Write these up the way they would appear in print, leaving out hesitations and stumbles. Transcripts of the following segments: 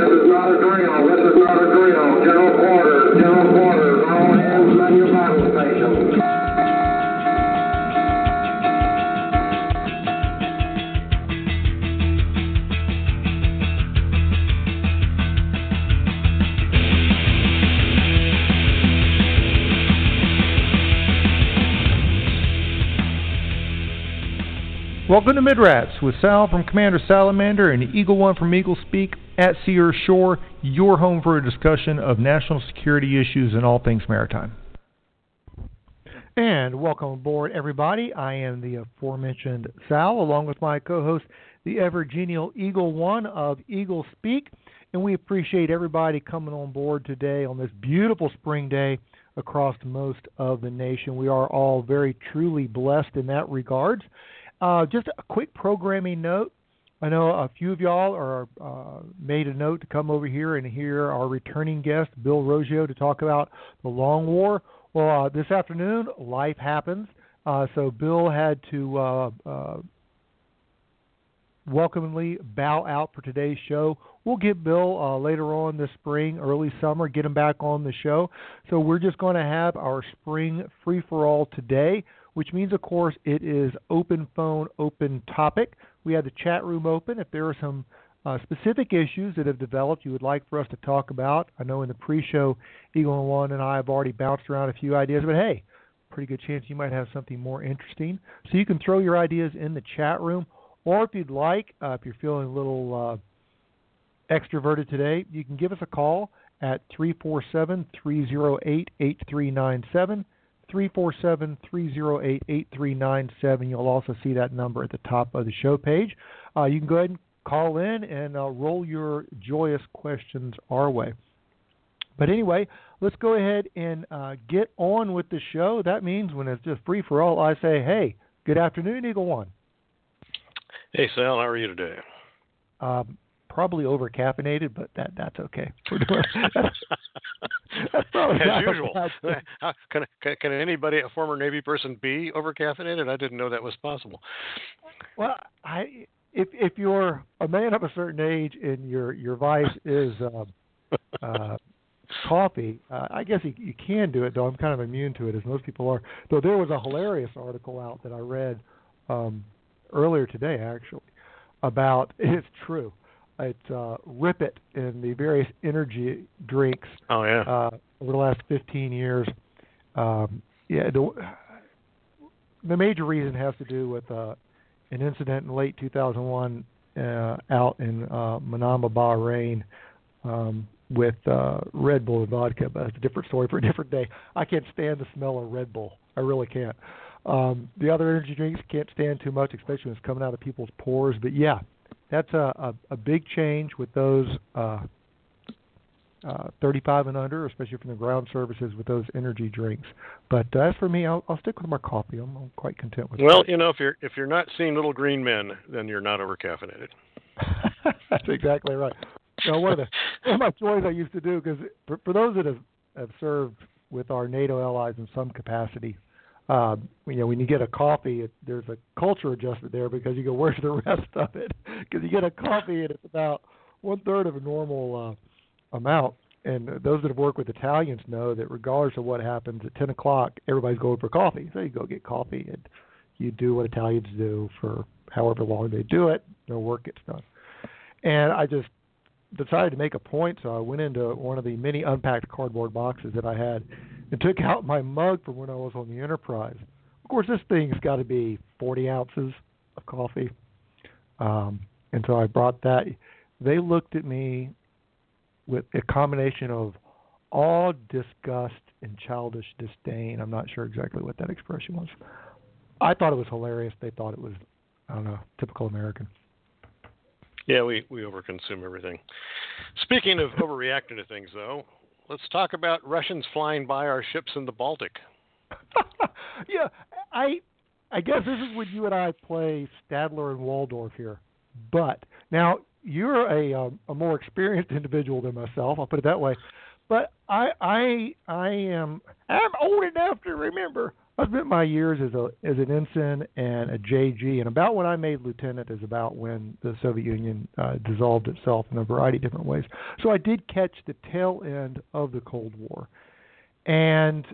is not a drill. This is not a drill. General quarters. General quarters. All hands man your battle stations. Welcome to Midrats with Sal from Commander Salamander and Eagle One from Eagle Speak at Sea or Shore, your home for a discussion of national security issues and all things maritime. And welcome aboard, everybody. I am the aforementioned Sal, along with my co-host, the ever-genial Eagle One of Eagle Speak. And we appreciate everybody coming on board today on this beautiful spring day across most of the nation. We are all very truly blessed in that regard. Just a quick programming note. I know a few of y'all are made a note to come over here and hear our returning guest, Bill Roggio, to talk about the Long War. Well, this afternoon, life happens. So Bill had to welcomingly bow out for today's show. We'll get Bill later on this spring, early summer, get him back on the show. So we're just going to have our spring free-for-all today, which means, of course, it is open phone, open topic. We have the chat room open. If there are some specific issues that have developed you would like for us to talk about, I know in the pre-show, Eagle One and I have already bounced around a few ideas, but hey, pretty good chance you might have something more interesting. So you can throw your ideas in the chat room, or if you'd like, if you're feeling a little extroverted today, you can give us a call at 347-308-8397. 347-308-8397. You'll also see that number at the top of the show page. You can go ahead and call in and roll your joyous questions our way. But anyway, let's go ahead and get on with the show. That means when it's just free for all, I say, hey, good afternoon, Eagle One. Hey, Sal, how are you today? Probably over-caffeinated, but that's okay. We're doing that's probably as usual. Can anybody, a former Navy person, be over-caffeinated? I didn't know that was possible. Well, if you're a man of a certain age and your vice is coffee, I guess you can do it, though I'm kind of immune to it, as most people are. Though there was a hilarious article out that I read earlier today, actually, about, it's true, it's Rip It in the various energy drinks over the last 15 years. The major reason has to do with an incident in late 2001 out in Manama, Bahrain, with Red Bull and vodka, but it's a different story for a different day. I can't stand the smell of Red Bull. I really can't. The other energy drinks can't stand too much, especially when it's coming out of people's pores. But yeah, that's a big change with those 35 and under, especially from the ground services with those energy drinks. But as for me, I'll stick with my coffee. I'm quite content with Well, that. you know, if you're not seeing little green men, then you're not over-caffeinated. That's exactly right. You know, one of my joys I used to do, because for those that have served with our NATO allies in some capacity, when you get a coffee, there's a culture adjustment there, because you go, where's the rest of it? Because you get a coffee and it's about 1/3 of a normal amount. And those that have worked with Italians know that regardless of what happens at 10 o'clock, everybody's going for coffee. So you go get coffee and you do what Italians do for however long they do it. Their work gets done. And I just decided to make a point, so I went into one of the many unpacked cardboard boxes that I had and took out my mug from when I was on the Enterprise. Of course, this thing's got to be 40 ounces of coffee. And so I brought that. They looked at me with a combination of awe, disgust, and childish disdain. I'm not sure exactly what that expression was. I thought it was hilarious. They thought it was, I don't know, typical American. Yeah, we overconsume everything. Speaking of overreacting to things, though, let's talk about Russians flying by our ships in the Baltic. Yeah, I guess this is when you and I play Stadler and Waldorf here. But now you're a more experienced individual than myself. I'll put it that way. But I'm old enough to remember I spent my years as an ensign and a JG, and about when I made lieutenant is about when the Soviet Union dissolved itself in a variety of different ways. So I did catch the tail end of the Cold War, and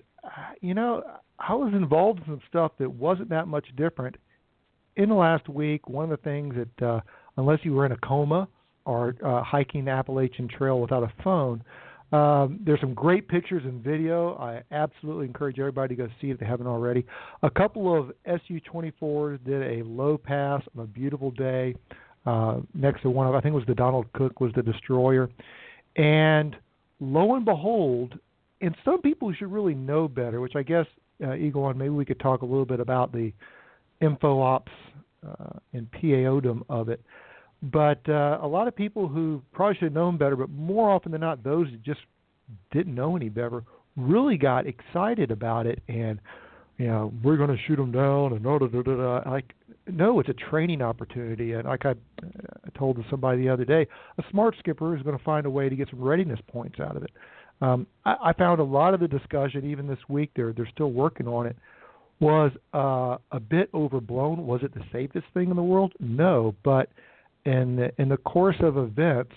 I was involved in some stuff that wasn't that much different. In the last week, one of the things that, unless you were in a coma or hiking the Appalachian Trail without a phone, there's some great pictures and video. I absolutely encourage everybody to go see it if they haven't already. A couple of Su-24s did a low pass on a beautiful day next to one of, I think it was the Donald Cook was the destroyer. And lo and behold, and some people should really know better, which I guess, Eagle One, maybe we could talk a little bit about the info ops and PAO-dom of it. But a lot of people who probably should have known better, but more often than not, those that just didn't know any better, really got excited about it. And, we're going to shoot them down and like, no, it's a training opportunity. And like I told somebody the other day, a smart skipper is going to find a way to get some readiness points out of it. I found a lot of the discussion, even this week, they're still working on it, was a bit overblown. Was it the safest thing in the world? No, but in the course of events,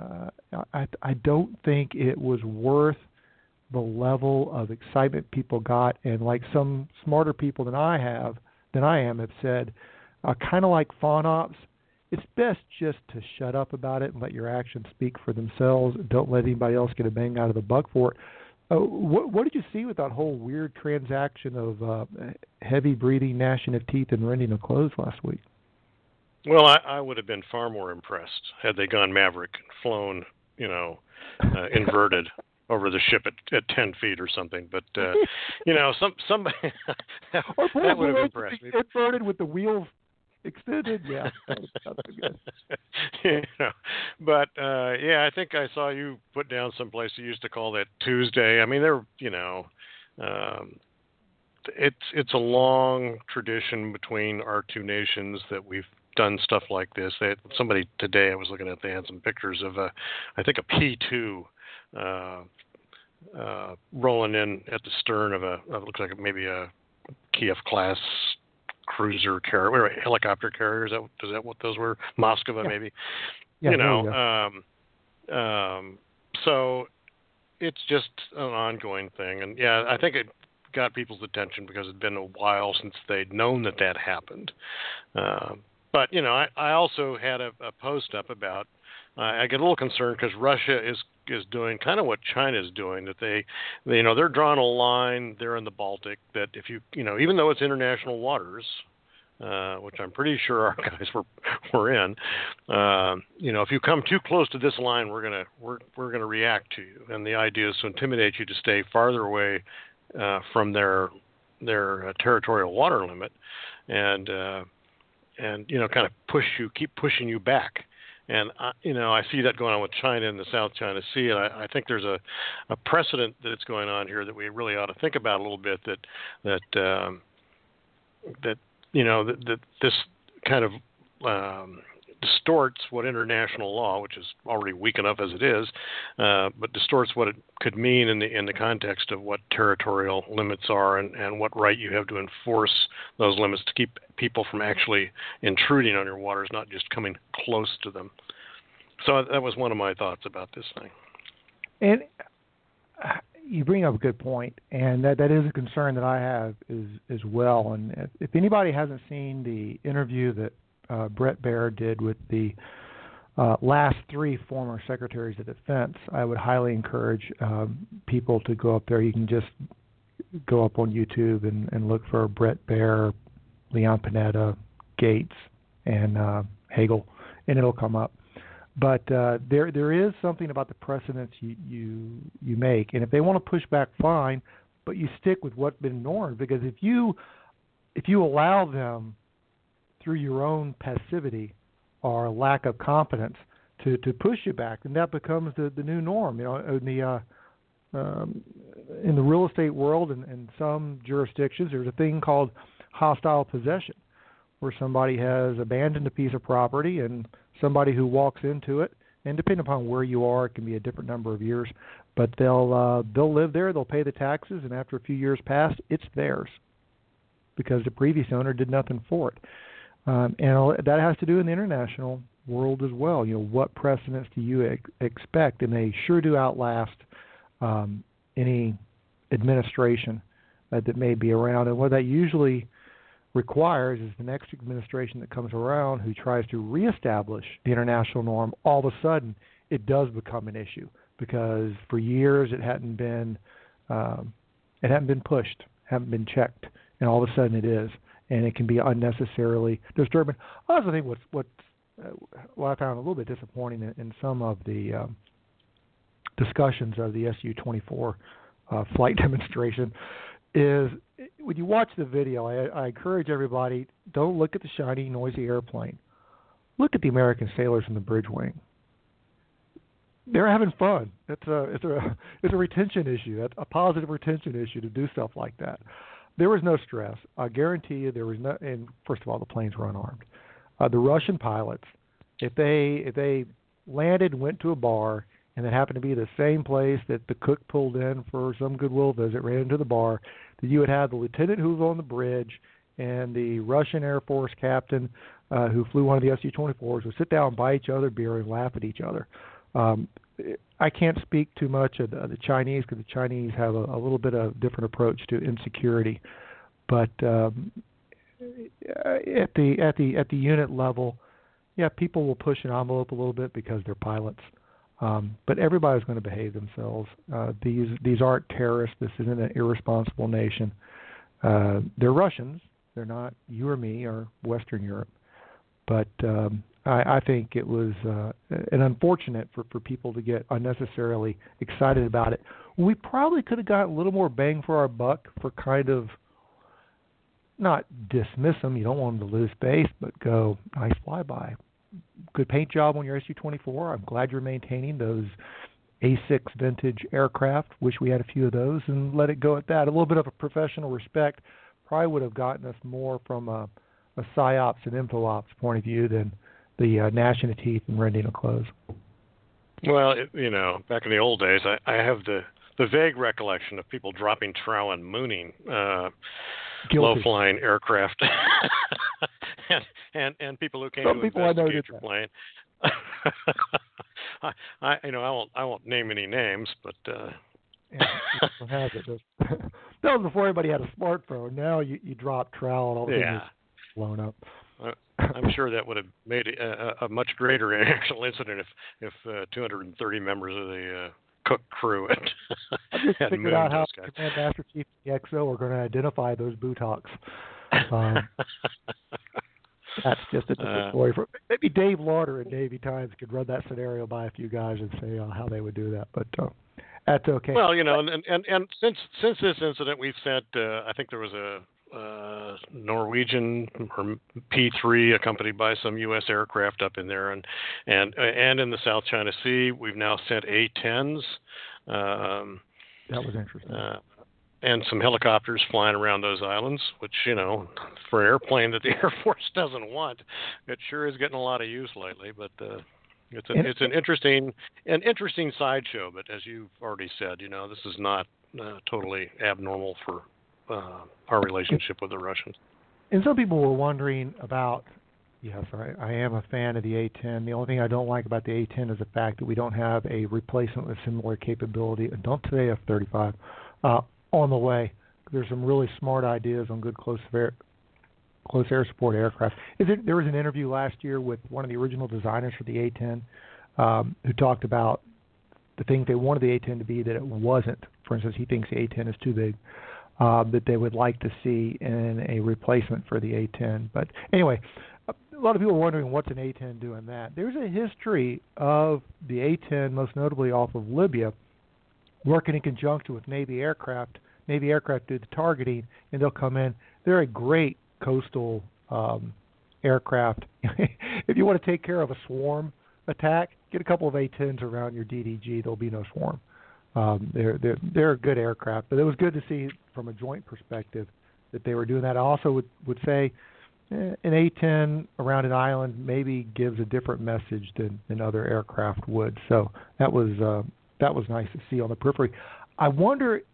I don't think it was worth the level of excitement people got. And like some smarter people than I am have said, kind of like fawn ops, it's best just to shut up about it and let your actions speak for themselves. Don't let anybody else get a bang out of the buck for it. What did you see with that whole weird transaction of heavy breathing, gnashing of teeth, and rending of clothes last week? Well, I would have been far more impressed had they gone Maverick and flown, inverted over the ship at 10 feet or something. But, somebody that would have impressed me. Inverted with the wheels extended, yeah. That's good. But I think I saw you put down someplace you used to call that Tuesday. I mean, it's a long tradition between our two nations that we've done stuff like this. Somebody today I was looking at, they had some pictures of I think a P2 rolling in at the stern of it looks like maybe a Kiev class cruiser carrier, helicopter carrier. Is that what those were? Moskva, maybe. Yeah, so it's just an ongoing thing, and I think it got people's attention because it'd been a while since they'd known that happened. But I also had a post up about. I get a little concerned because Russia is doing kind of what China is doing. That they're drawing a line there in the Baltic. That if even though it's international waters, which I'm pretty sure our guys were in, if you come too close to this line, we're gonna react to you. And the idea is to intimidate you to stay farther away from their territorial water limit, and kind of keep pushing you back. And I see that going on with China in the South China Sea, and I think there's a precedent that's going on here that we really ought to think about a little bit. That this kind of distorts what international law, which is already weak enough as it is, but distorts what it could mean in the context of what territorial limits are and what right you have to enforce those limits to keep people from actually intruding on your waters, not just coming close to them. So that was one of my thoughts about this thing. And you bring up a good point, and that is a concern that I have as well. And if anybody hasn't seen the interview that Brett Baer did with the last three former secretaries of defense, I would highly encourage people to go up there. You can just go up on YouTube and look for Brett Baer, Leon Panetta, Gates, and Hagel, and it'll come up. But there is something about the precedents you make, and if they want to push back, fine, but you stick with what's been normed, because if you allow them through your own passivity or lack of competence to push you back, then that becomes the new norm. In the real estate world and some jurisdictions, there's a thing called hostile possession, where somebody has abandoned a piece of property and somebody who walks into it, and depending upon where you are, it can be a different number of years, but they'll live there, they'll pay the taxes, and after a few years pass, it's theirs. because the previous owner did nothing for it. And that has to do in the international world as well. What precedents do you expect? And they sure do outlast any administration that may be around. And what that usually requires is the next administration that comes around who tries to reestablish the international norm. All of a sudden, it does become an issue because for years it hadn't been pushed, hadn't been checked, and all of a sudden it is, and it can be unnecessarily disturbing. I also think what I found a little bit disappointing in some of the discussions of the Su-24 flight demonstration is when you watch the video, I encourage everybody, don't look at the shiny, noisy airplane. Look at the American sailors in the bridge wing. They're having fun. It's a retention issue. That's a positive retention issue to do stuff like that. There was no stress. I guarantee you there was no. And first of all, the planes were unarmed. The Russian pilots, if they landed and went to a bar, and it happened to be the same place that the cook pulled in for some goodwill visit, ran into the bar, that you would have the lieutenant who was on the bridge and the Russian Air Force captain who flew one of the Su-24s would sit down and buy each other beer and laugh at each other. I can't speak too much of the Chinese because the Chinese have a little bit of different approach to insecurity, but at the unit level, yeah, people will push an envelope a little bit because they're pilots. But everybody's going to behave themselves. These aren't terrorists. This isn't an irresponsible nation. They're Russians. They're not you or me or Western Europe. But I think it was an unfortunate for people to get unnecessarily excited about it. We probably could have gotten a little more bang for our buck for kind of not dismiss them. You don't want them to lose face, but go, nice flyby. Good paint job on your Su-24. I'm glad you're maintaining those A6 vintage aircraft. Wish we had a few of those and let it go at that. A little bit of a professional respect probably would have gotten us more from a PsyOps and InfoOps point of view than the gnashing of teeth and rending of clothes. Well, back in the old days, I have the vague recollection of people dropping trow and mooning low-flying aircraft, and people who came to investigate your plane. I won't name any names, but that was before everybody had a smartphone. Now you drop trowel and all the things blown up. I'm sure that would have made a much greater actual incident if 230 members of the cook crew had figured out how Command Master Chief and the XO are going to identify those butocs. That's just a different story. Maybe Dave Lauder at Navy Times could run that scenario by a few guys and say how they would do that, but that's okay. Well, and since this incident, we've sent. I think there was a Norwegian or P-3 accompanied by some U.S. aircraft up in there, and in the South China Sea, we've now sent A-10s. That was interesting. And some helicopters flying around those islands, which, for an airplane that the Air Force doesn't want, it sure is getting a lot of use lately. But it's an interesting sideshow. But as you've already said, this is not totally abnormal for our relationship with the Russians. And some people were wondering about, yes, I am a fan of the A-10. The only thing I don't like about the A-10 is the fact that we don't have a replacement with similar capability, and don't today F-35, on the way. There's some really smart ideas on good close air support aircraft. There was an interview last year with one of the original designers for the A-10 who talked about the things they wanted the A-10 to be that it wasn't. For instance, he thinks the A-10 is too big. That they would like to see in a replacement for the A-10. But anyway, a lot of people are wondering what's an A-10 doing that. There's a history of the A-10, most notably off of Libya, working in conjunction with Navy aircraft. Navy aircraft do the targeting, and they'll come in. They're a great coastal aircraft. If you want to take care of a swarm attack, get a couple of A-10s around your DDG. There'll be no swarm. They're a good aircraft, but it was good to see from a joint perspective that they were doing that. I also would say an A-10 around an island maybe gives a different message than other aircraft would. So that was nice to see on the periphery. I wonder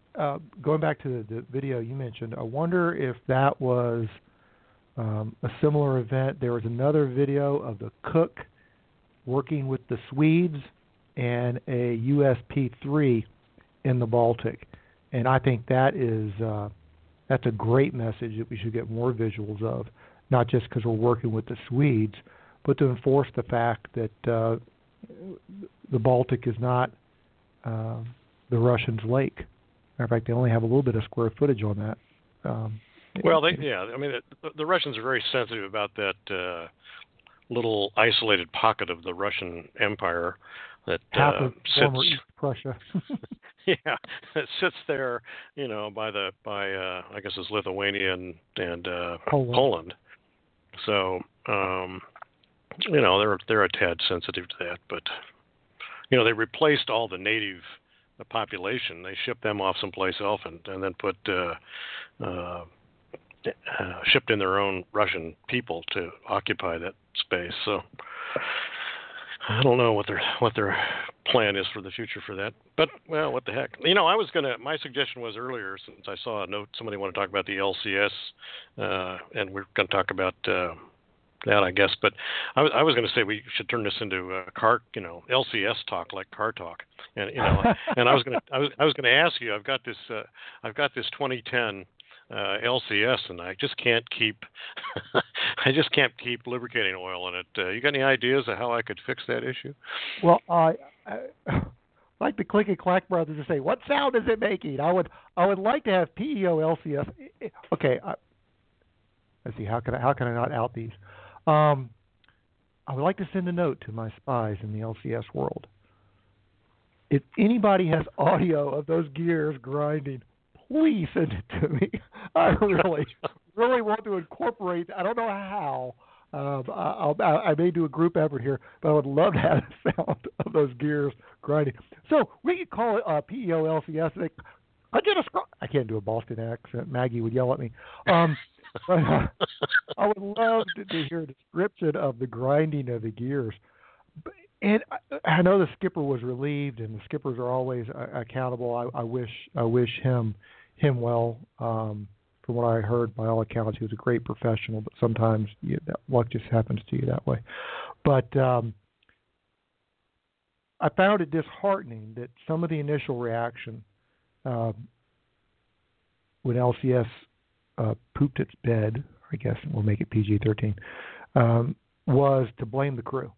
going back to the video you mentioned, I wonder if that was a similar event. There was another video of the Cook working with the Swedes and a USP-3 in the Baltic. And I think that is that's a great message that we should get more visuals of, not just because we're working with the Swedes, but to enforce the fact that the Baltic is not the Russians' lake. Matter of fact, they only have a little bit of square footage on that. Well, I mean, the Russians are very sensitive about that little isolated pocket of the Russian Empire that half of sits. Former East Prussia. Yeah, it sits there, by I guess it's Lithuania and Poland. So, they're a tad sensitive to that, but they replaced all the native population. They shipped them off someplace else and then put shipped in their own Russian people to occupy that space. So I don't know what their plan is for the future for that. But well, what the heck? My suggestion was earlier, since I saw a note somebody wanted to talk about the LCS, and we're going to talk about that, I guess. But I was going to say we should turn this into car, LCS talk, like car talk. And and I was going to ask you. I've got this 2010 LCS, and I just can't keep lubricating oil in it. You got any ideas of how I could fix that issue? Well, I like the Click and Clack brothers to say, what sound is it making? I would like to have PEO LCS. Okay, let's see. How can I not out these? I would like to send a note to my spies in the LCS world. If anybody has audio of those gears grinding, please send it to me. I really want to incorporate. I don't know how. I may do a group effort here, but I would love to have the sound of those gears grinding. So we could call it PEO LCS. I can't do a Boston accent. Maggie would yell at me. But I would love to hear a description of the grinding of the gears. And I know the skipper was relieved, and the skippers are always accountable. I wish him well. From what I heard, by all accounts, he was a great professional. But sometimes that luck just happens to you that way. But I found it disheartening that some of the initial reaction when LCS pooped its bed, I guess we'll make it PG-13, was to blame the crew.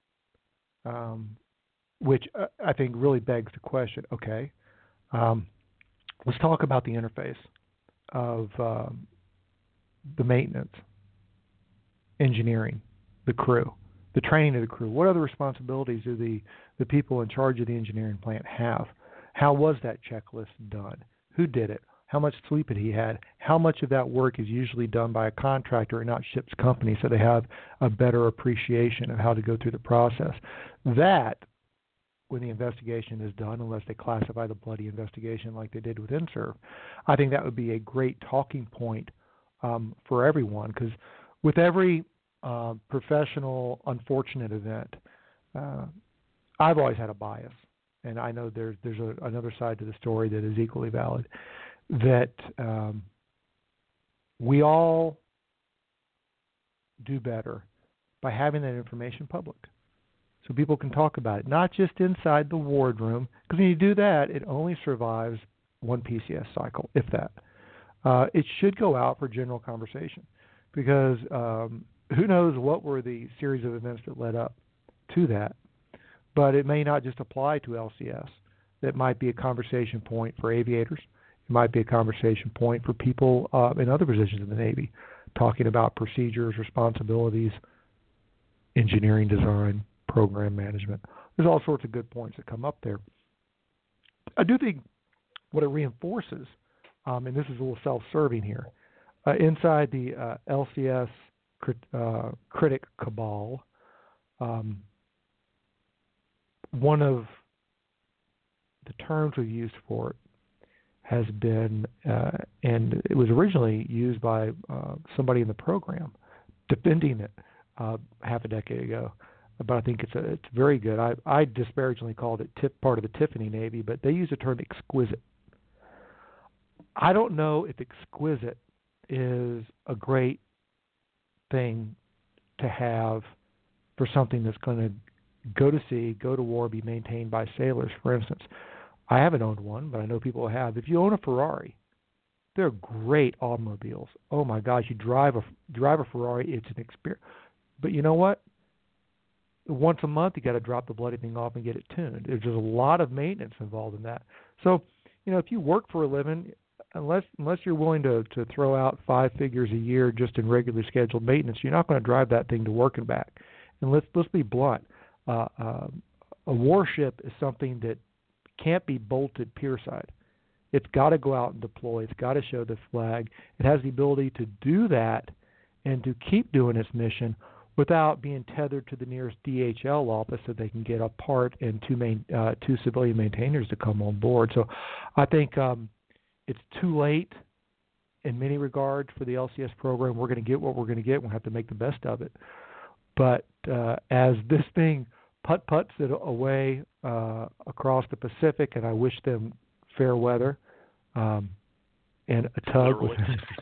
Which I think really begs the question, okay, let's talk about the interface of the maintenance, engineering, the crew, the training of the crew. What other responsibilities do the people in charge of the engineering plant have? How was that checklist done? Who did it? How much sleep had he had? How much of that work is usually done by a contractor and not ship's company, so they have a better appreciation of how to go through the process? That, when the investigation is done, unless they classify the bloody investigation like they did with INSERV, I think that would be a great talking point for everyone, because with every professional unfortunate event, I've always had a bias, and I know there's another side to the story that is equally valid, that we all do better by having that information public, so people can talk about it, not just inside the wardroom, because when you do that, it only survives one PCS cycle, if that. It should go out for general conversation, because who knows what were the series of events that led up to that, but it may not just apply to LCS. That might be a conversation point for aviators. It might be a conversation point for people in other positions in the Navy, talking about procedures, responsibilities, engineering design, program management. There's all sorts of good points that come up there. I do think what it reinforces, and this is a little self-serving here, inside the LCS critic cabal, one of the terms we've used for it has been, and it was originally used by somebody in the program, defending it half a decade ago. But I think it's very good. I disparagingly called it part of the Tiffany Navy, but they use the term exquisite. I don't know if exquisite is a great thing to have for something that's going to go to sea, go to war, be maintained by sailors. For instance, I haven't owned one, but I know people who have. If you own a Ferrari, they're great automobiles. Oh my gosh, you drive a Ferrari, it's an experience. But you know what? Once a month, you got to drop the bloody thing off and get it tuned. There's just a lot of maintenance involved in that. So, if you work for a living, unless you're willing to throw out 5 figures a year just in regularly scheduled maintenance, you're not going to drive that thing to work and back. And let's be blunt. A warship is something that can't be bolted pierside. It's got to go out and deploy. It's got to show the flag. It has the ability to do that and to keep doing its mission without being tethered to the nearest DHL office so they can get a part and two civilian maintainers to come on board. So I think it's too late in many regards for the LCS program. We're going to get what we're going to get. We'll have to make the best of it. But as this thing putt-putts it away across the Pacific, and I wish them fair weather and a tug with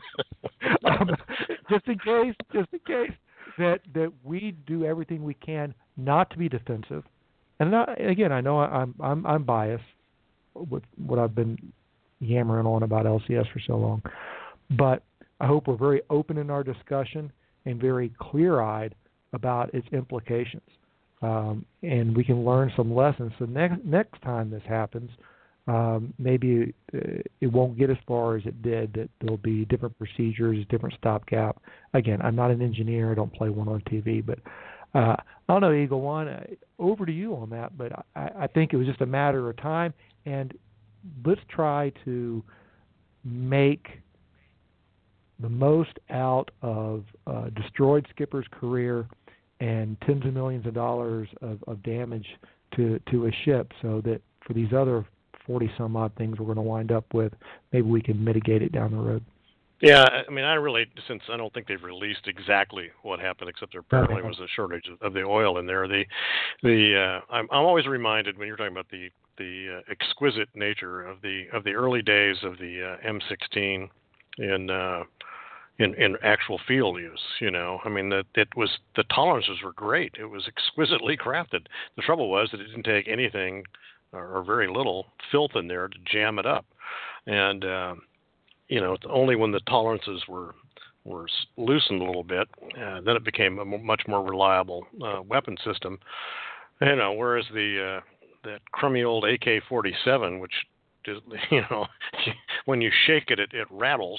just in case that we do everything we can not to be defensive. And again, I know I'm biased with what I've been yammering on about LCS for so long, but I hope we're very open in our discussion and very clear-eyed about its implications, and we can learn some lessons. So next time this happens, maybe it won't get as far as it did. That there'll be different procedures, different stopgap. Again, I'm not an engineer. I don't play one on TV, but I don't know, Eagle One. Over to you on that. But I think it was just a matter of time, and let's try to make the most out of destroyed skipper's career and tens of millions of dollars of damage to a ship, so that for these other 40-some-odd things we're going to wind up with, maybe we can mitigate it down the road. Yeah, I mean, since I don't think they've released exactly what happened, except there apparently was a shortage of the oil in there. I'm always reminded when you're talking about the exquisite nature of the early days of the M16 in actual field use. I mean, the tolerances were great. It was exquisitely crafted. The trouble was that it didn't take anything or very little filth in there to jam it up. And, only when the tolerances were loosened a little bit, then it became a much more reliable weapon system. Whereas that crummy old AK-47, which, when you shake it, it rattles.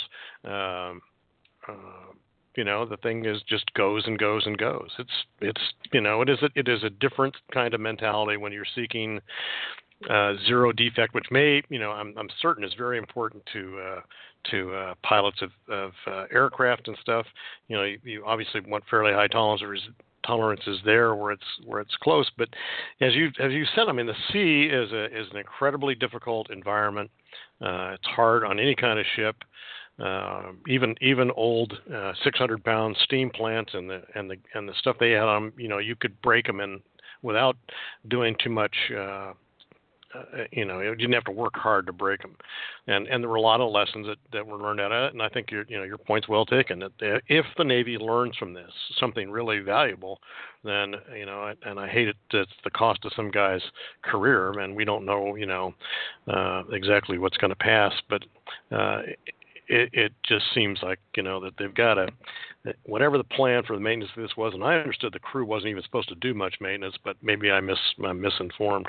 The thing just goes and goes and goes. It is a different kind of mentality when you're seeking zero defect, which I'm certain is very important to pilots of aircraft and stuff. You obviously want fairly high tolerances there where it's close. But as you said, I mean, the sea is an incredibly difficult environment. It's hard on any kind of ship. Even old 600-pound steam plants and the stuff they had on, you could break them in without doing too much. You didn't have to work hard to break them, and there were a lot of lessons that were learned out of it. And I think your point's well taken. That if the Navy learns from this something really valuable, then and I hate it. It's the cost of some guy's career, and we don't know exactly what's going to pass, but. It just seems like, that they've got whatever the plan for the maintenance of this was, and I understood the crew wasn't even supposed to do much maintenance, but maybe I'm misinformed.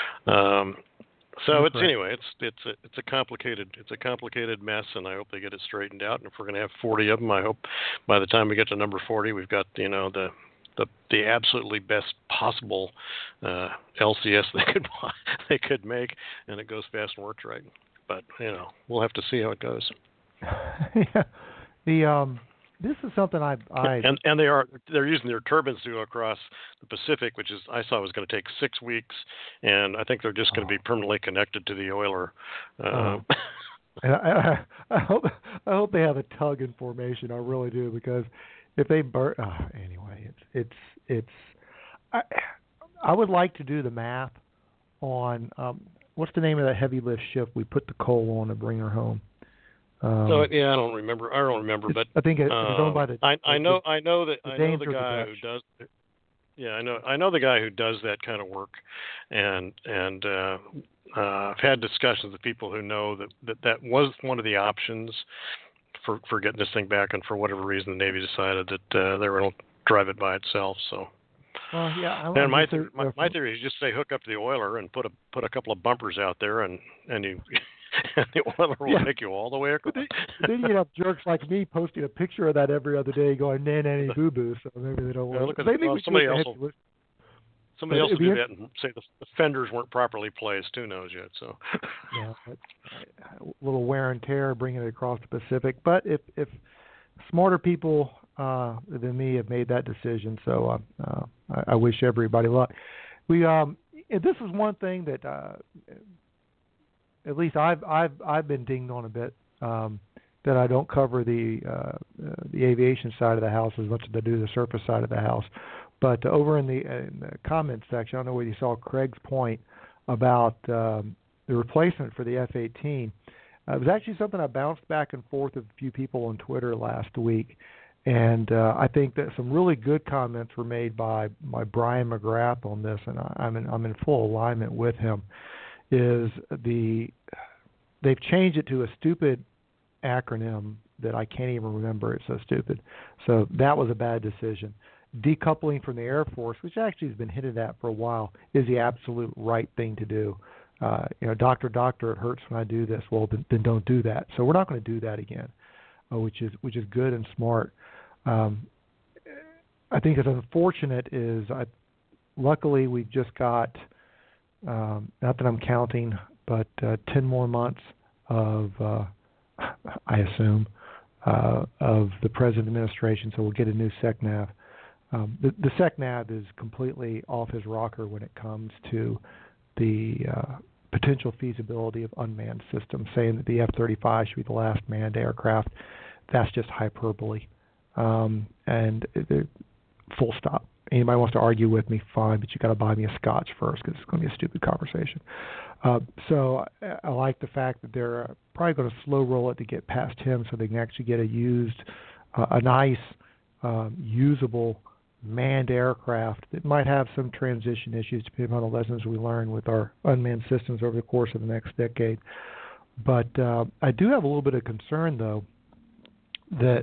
So it's a complicated mess, and I hope they get it straightened out. And if we're going to have 40 of them, I hope by the time we get to number 40, we've got the absolutely best possible LCS they could make, and it goes fast and works right. But we'll have to see how it goes. Yeah, this is something I and they're using their turbines to go across the Pacific, which I saw was going to take 6 weeks, and I think they're just going to be permanently connected to the oiler. And I hope they have a tug in formation. I really do, because if they burn, anyway, it's I would like to do the math on what's the name of that heavy lift ship we put the coal on to bring her home. So yeah, I don't remember, but I think it's owned by the. I know the Danes or the guy Dutch. who does. Yeah, I know the guy who does that kind of work, and I've had discussions with people who know that was one of the options for getting this thing back, and for whatever reason the Navy decided that they were going to drive it by itself. So. Yeah. And my theory is just say hook up to the oiler and put a couple of bumpers out there, and you the oiler will take you all the way across. Then you have jerks like me posting a picture of that every other day, going nanny boo boo. So maybe they don't want. Somebody else will do that and say the fenders weren't properly placed. Who knows yet? So yeah, a little wear and tear bringing it across the Pacific. But if smarter people than me have made that decision, so I wish everybody luck. We this is one thing that at least I've been dinged on a bit, that I don't cover the aviation side of the house as much as I do the surface side of the house. But over in the comments section, I don't know whether you saw Craig's point about the replacement for the F-18. It was actually something I bounced back and forth with a few people on Twitter last week. And I think that some really good comments were made by Brian McGrath on this, and I'm in full alignment with him. They've changed it to a stupid acronym that I can't even remember. It's so stupid. So that was a bad decision. Decoupling from the Air Force, which actually has been hinted at for a while, is the absolute right thing to do. Doctor, it hurts when I do this. Well, then don't do that. So we're not going to do that again, which is good and smart. I think it's unfortunate luckily we've just got, not that I'm counting, but 10 more months of, I assume, of the present administration, so we'll get a new SECNAV. The SECNAV is completely off his rocker when it comes to the potential feasibility of unmanned systems, saying that the F-35 should be the last manned aircraft. That's just hyperbole. Full stop. Anybody wants to argue with me, fine, but you got to buy me a scotch first because it's going to be a stupid conversation. So I like the fact that they're probably going to slow roll it to get past him, so they can actually get a nice, usable manned aircraft that might have some transition issues depending on the lessons we learn with our unmanned systems over the course of the next decade. But I do have a little bit of concern, though, that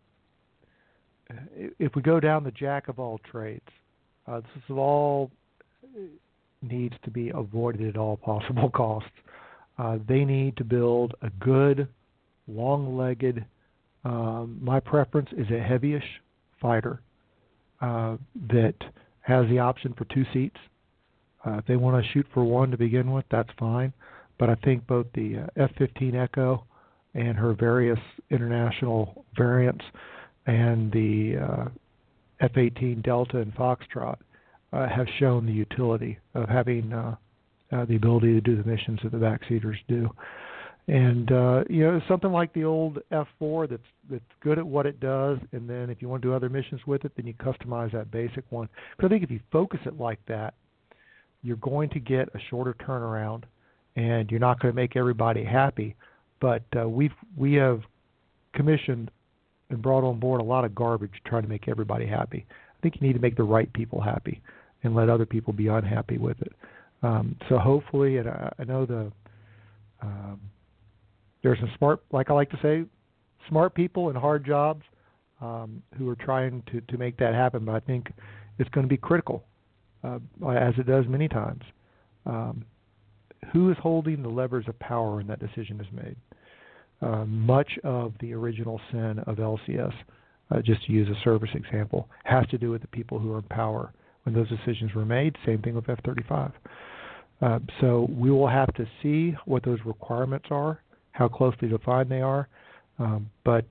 if we go down the jack of all trades, this is all needs to be avoided at all possible costs. They need to build a good, long-legged, my preference is a heavyish fighter that has the option for 2 seats. If they want to shoot for one to begin with, that's fine. But I think both the F-15 Echo and her various international variants and the F-18 Delta and Foxtrot have shown the utility of having the ability to do the missions that the backseaters do. And something like the old F-4 that's good at what it does, and then if you want to do other missions with it, then you customize that basic one. But I think if you focus it like that, you're going to get a shorter turnaround, and you're not going to make everybody happy. But we have commissioned and brought on board a lot of garbage trying to make everybody happy. I think you need to make the right people happy and let other people be unhappy with it. So hopefully, and I know there's some smart, like I like to say, smart people in hard jobs who are trying to make that happen. But I think it's going to be critical, as it does many times. Who is holding the levers of power when that decision is made? Much of the original sin of LCS, just to use a service example, has to do with the people who are in power when those decisions were made. Same thing with F-35. So we will have to see what those requirements are, how closely defined they are. But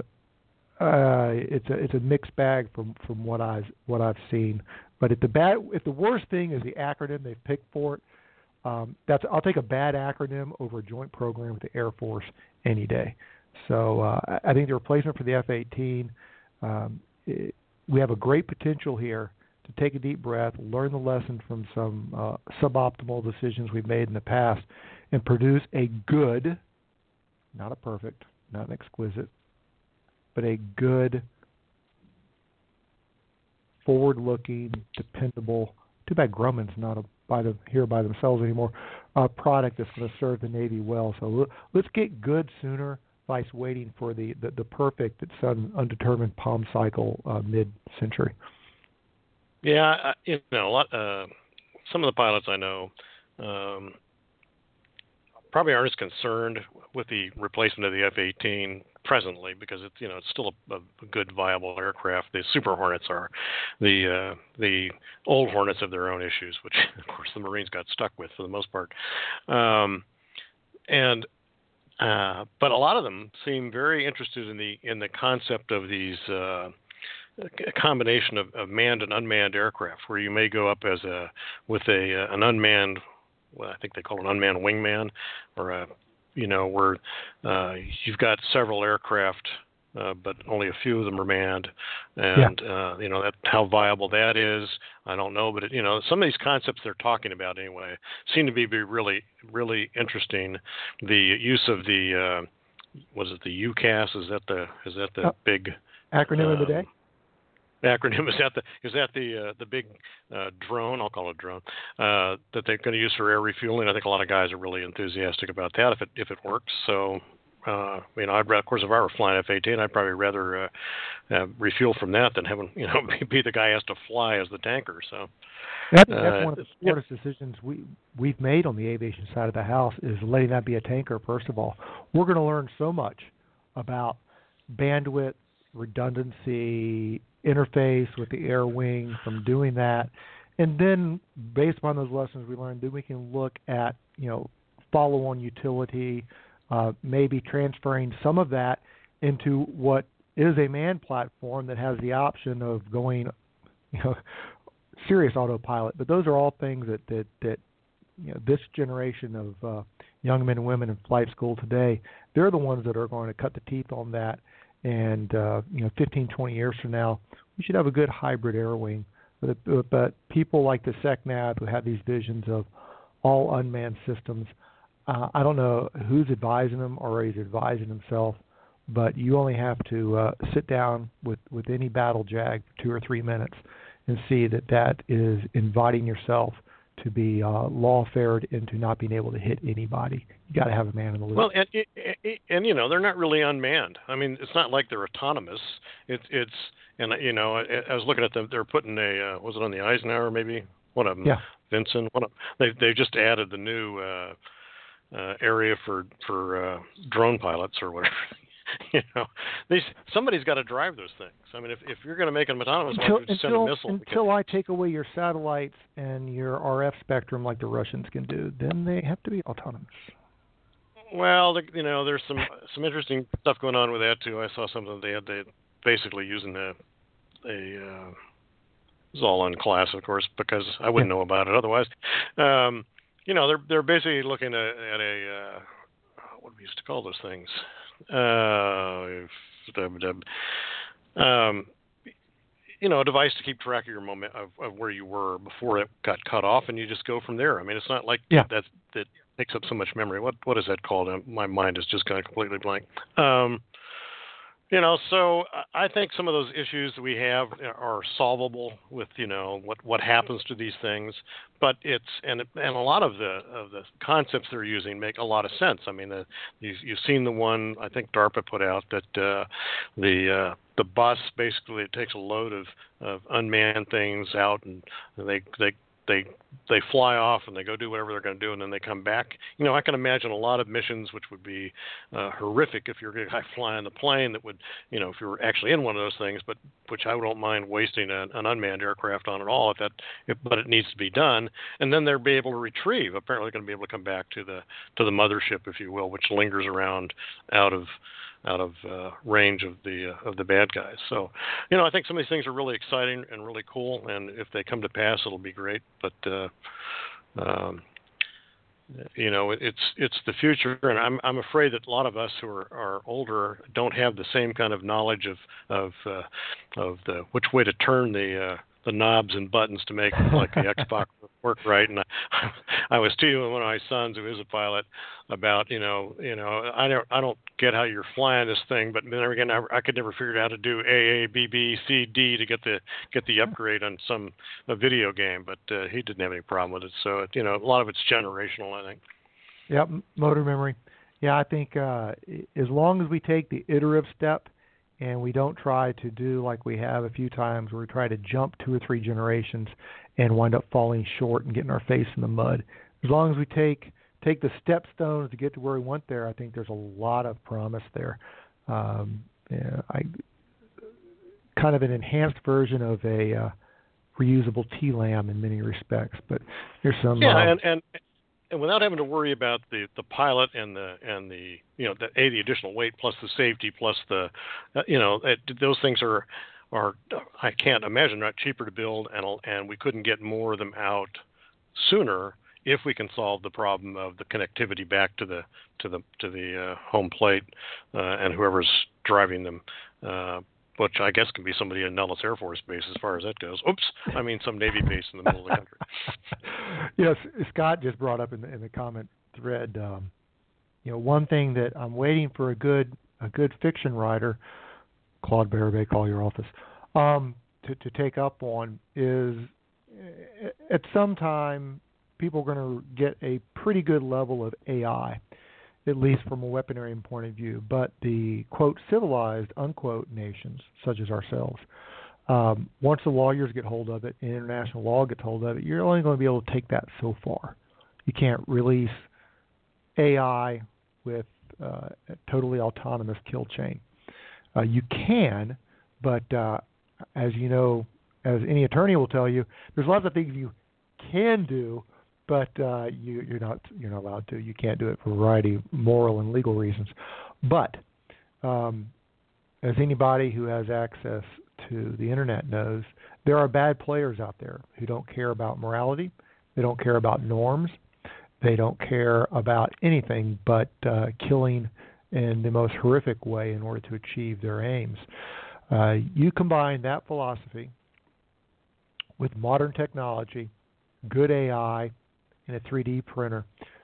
it's a mixed bag from what I've seen. But if the worst thing is the acronym they've picked for it, I'll take a bad acronym over a joint program with the Air Force any day. So I think the replacement for the F-18, we have a great potential here to take a deep breath, learn the lesson from some suboptimal decisions we've made in the past, and produce a good, not a perfect, not an exquisite, but a good, forward-looking, dependable. Too bad Grumman's not here by themselves anymore. Product that's going to serve the Navy well. So let's get good sooner, vice waiting for the perfect, it's an undetermined palm cycle mid-century. Yeah, a lot. Some of the pilots I know probably aren't as concerned with the replacement of the F-18 presently because it's still a good viable aircraft. The Super Hornets are. The old Hornets have their own issues, which of course the Marines got stuck with for the most part. But a lot of them seem very interested in the concept of these. A combination of manned and unmanned aircraft, where you may go up with an unmanned, well, I think they call it an unmanned wingman, or where you've got several aircraft, but only a few of them are manned, and that how viable that is, I don't know, but some of these concepts they're talking about anyway seem to be really, really interesting. The use of the was it the UCAS? Is that the big acronym of the day? Acronym is that the big drone? I'll call it a drone that they're going to use for air refueling. I think a lot of guys are really enthusiastic about that if it works. So of course, if I were flying F-18, I'd probably rather refuel from that than having be the guy who has to fly as the tanker. So I think that's one of the smartest decisions we've made on the aviation side of the house is letting that be a tanker. First of all, we're going to learn so much about bandwidth, redundancy, interface with the air wing from doing that, and then based upon those lessons we learned, then we can look at follow-on utility, maybe transferring some of that into what is a manned platform that has the option of going serious autopilot. But those are all things that this generation of young men and women in flight school today, they're the ones that are going to cut the teeth on that. And 15, 20 years from now, we should have a good hybrid air wing. But people like the SecNav who have these visions of all unmanned systems, I don't know who's advising them or he's advising himself, but you only have to sit down with any battle jag for 2 or 3 minutes and see that is inviting yourself to be law-fared into not being able to hit anybody. You got to have a man in the loop. Well, and they're not really unmanned. I mean, it's not like they're autonomous. I was looking at them. They're putting was it on the Eisenhower maybe? One of them. Yeah. Vincent. They just added the new area for drone pilots or whatever. Somebody's got to drive those things. I mean, if you're going to make them autonomous, why don't you send a missile? Until I take away your satellites and your RF spectrum like the Russians can do, then they have to be autonomous. Well, there's some interesting stuff going on with that too. I saw something they basically using it was all in class, of course, because I wouldn't know about it otherwise. They're basically looking at a what do we used to call those things? A device to keep track of your moment of where you were before it got cut off, and you just go from there. I mean, it's not like that takes up so much memory. What is that called? My mind has just gone completely blank. So I think some of those issues that we have are solvable with, what happens to these things. But and a lot of the concepts they're using make a lot of sense. I mean, you've seen the one I think DARPA put out that the bus basically it takes a load of unmanned things out and they fly off and they go do whatever they're going to do and then they come back. I can imagine a lot of missions which would be horrific if you're going to fly on the plane that would, if you were actually in one of those things, but which I don't mind wasting an unmanned aircraft on at all but it needs to be done. And then they'll be able to retrieve. Apparently, they're going to be able to come back to the mothership, if you will, which lingers around out of range of the bad guys. So, I think some of these things are really exciting and really cool, and if they come to pass, it'll be great. But it's the future, and I'm afraid that a lot of us who are older don't have the same kind of knowledge of which way to turn the knobs and buttons to make like the Xbox work right. And I was teasing one of my sons, who is a pilot, about I don't get how you're flying this thing, but then again, I could never figure out how to do A, B, B, C, D to get the upgrade on a video game. But he didn't have any problem with it. So a lot of it's generational, I think. Yep, motor memory. Yeah, I think as long as we take the iterative step and we don't try to do like we have a few times where we try to jump 2 or 3 generations and wind up falling short and getting our face in the mud. As long as we take the step stones to get to where we want there, I think there's a lot of promise there. I kind of an enhanced version of a reusable TLAM in many respects, but there's some and without having to worry about the pilot and the the additional weight plus the safety plus the those things are I can't imagine not cheaper to build, and we couldn't get more of them out sooner if we can solve the problem of the connectivity back to the home plate and whoever's driving them. Which I guess can be somebody in Nellis Air Force Base as far as that goes. Oops, I mean some Navy base in the middle of the country. Yes, Scott just brought up in the comment thread. One thing that I'm waiting for a good fiction writer, Claude Barabay, call your office, to take up on is at some time people are going to get a pretty good level of AI, at least from a weaponry point of view. But the, quote, civilized, unquote, nations, such as ourselves, once the lawyers get hold of it and international law gets hold of it, you're only going to be able to take that so far. You can't release AI with a totally autonomous kill chain. You can, but as you know, as any attorney will tell you, there's lots of things you can do, but you're not allowed to. You can't do it for a variety of moral and legal reasons. But as anybody who has access to the internet knows, there are bad players out there who don't care about morality. They don't care about norms. They don't care about anything but killing in the most horrific way in order to achieve their aims. You combine that philosophy with modern technology, good AI, and a 3D printer.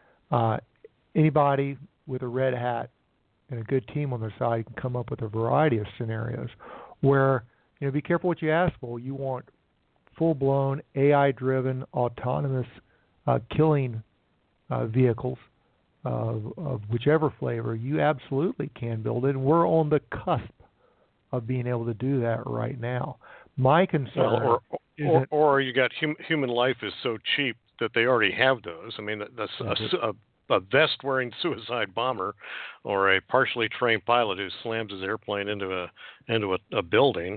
Anybody with a red hat and a good team on their side can come up with a variety of scenarios where, be careful what you ask for. You want full-blown AI-driven autonomous killing vehicles of whichever flavor. You absolutely can build it, and we're on the cusp of being able to do that right now. My concern or you got human life is so cheap that they already have those. I mean, that's a vest-wearing suicide bomber or a partially trained pilot who slams his airplane into a building.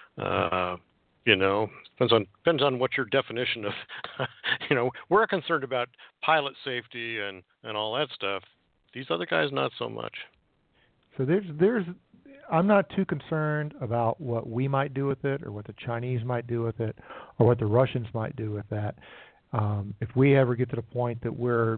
Depends on what your definition of. We're concerned about pilot safety and all that stuff. These other guys, not so much. So I'm not too concerned about what we might do with it or what the Chinese might do with it or what the Russians might do with that. If we ever get to the point that we're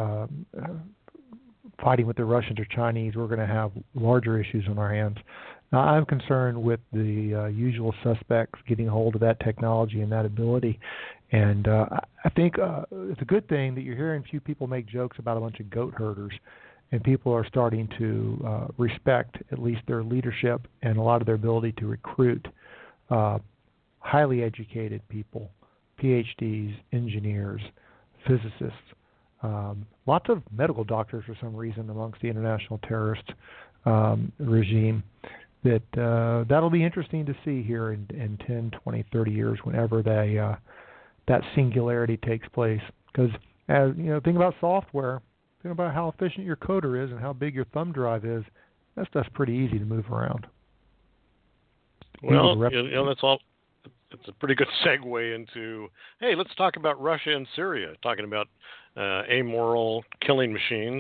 fighting with the Russians or Chinese, we're going to have larger issues on our hands. Now, I'm concerned with the usual suspects getting hold of that technology and that ability. And I think it's a good thing that you're hearing few people make jokes about a bunch of goat herders. And people are starting to respect at least their leadership and a lot of their ability to recruit highly educated people, PhDs, engineers, physicists, lots of medical doctors for some reason amongst the international terrorist regime. That'll be interesting to see here in 10, 20, 30 years whenever that singularity takes place. Because, think about software. Think about how efficient your coder is and how big your thumb drive is. That stuff's pretty easy to move around. Well, that's all. It's a pretty good segue into, hey, let's talk about Russia and Syria, talking about amoral killing machines.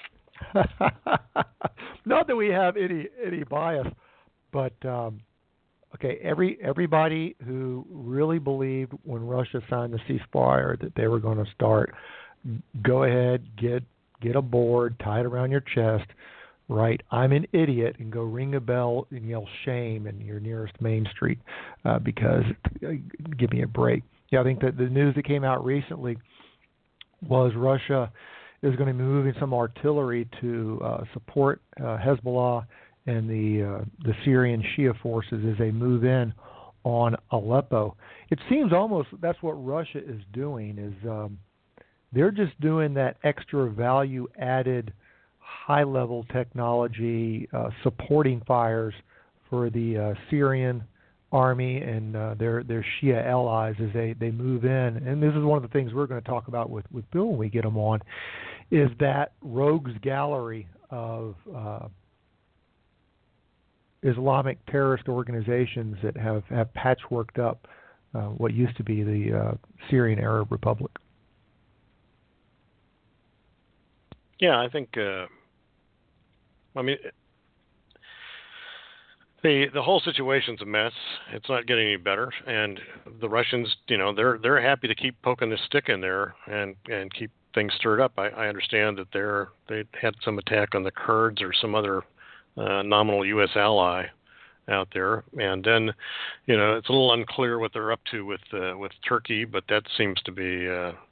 Not that we have any bias, but okay, everybody who really believed when Russia signed the ceasefire that they were going to start, go ahead, get a board, tie it around your chest, write, I'm an idiot, and go ring a bell and yell shame in your nearest Main Street because give me a break. Yeah, I think that the news that came out recently was Russia is going to be moving some artillery to support Hezbollah and the Syrian Shia forces as they move in on Aleppo. It seems almost that's what Russia is doing is they're just doing that extra value added high level technology supporting fires for the Syrian army and their Shia allies as they move in. And this is one of the things we're going to talk about with Bill when we get him on, is that rogues gallery of Islamic terrorist organizations that have patchworked up what used to be the Syrian Arab Republic. Yeah, I think. The whole situation's a mess. It's not getting any better, and the Russians, they're happy to keep poking this stick in there and keep things stirred up. I understand that they had some attack on the Kurds or some other nominal U.S. ally out there, and then it's a little unclear what they're up to with Turkey, but that seems to be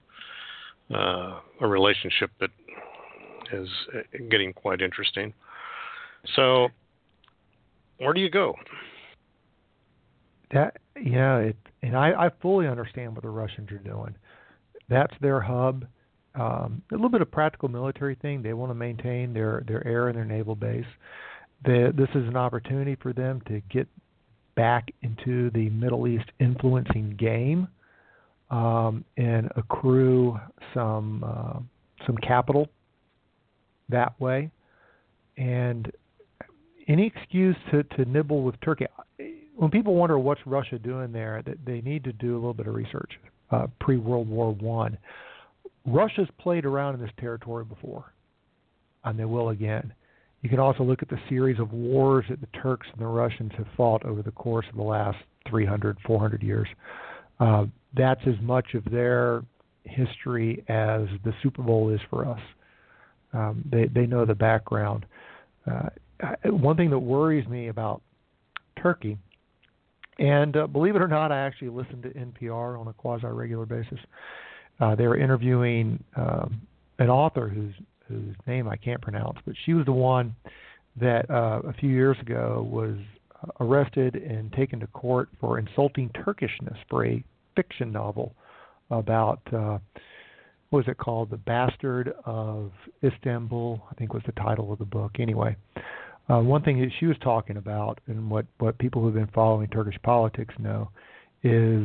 a relationship that is getting quite interesting. So, where do you go? And I fully understand what the Russians are doing. That's their hub. A little bit of practical military thing. They want to maintain their air and their naval base. This is an opportunity for them to get back into the Middle East influencing game and accrue some capital that way. And any excuse to nibble with Turkey. When people wonder what's Russia doing there, they need to do a little bit of research. Pre-World War I, Russia's played around in this territory before, and they will again. You can also look at the series of wars that the Turks and the Russians have fought over the course of the last 300, 400 years. That's as much of their history as the Super Bowl is for us. They know the background. One thing that worries me about Turkey, and believe it or not, I actually listen to NPR on a quasi-regular basis. They were interviewing an author whose name I can't pronounce, but she was the one that a few years ago was arrested and taken to court for insulting Turkishness for a fiction novel about what was it called? The Bastard of Istanbul, I think was the title of the book. Anyway, one thing that she was talking about, and what people who've been following Turkish politics know, is